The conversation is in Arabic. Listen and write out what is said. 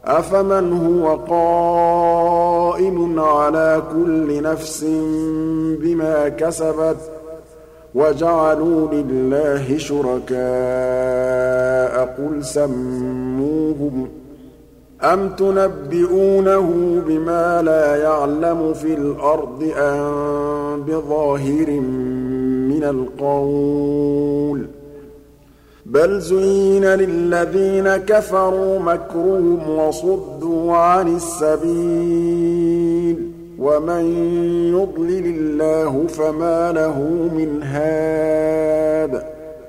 أَفَمَنْ هُوَ قَائِمٌ عَلَىٰ كُلِّ نَفْسٍ بِمَا كَسَبَتْ وَجَعَلُوا لِلَّهِ شُرَكَاءَ قُلْ سَمُّوهُمْ أَمْ تُنَبِّئُونَهُ بِمَا لَا يَعْلَمُ فِي الْأَرْضِ أَم بِظَاهِرٍ مِّنَ الْقَوْلِ ۗ بَلْ زُيِّنَ لِلَّذِينَ كَفَرُوا مَكْرُهُمْ وَصُدُّوا عَنِ السَّبِيلِ ۗ وَمَن يُضْلِلِ اللَّهُ فَمَا لَهُ مِنْ هَادٍ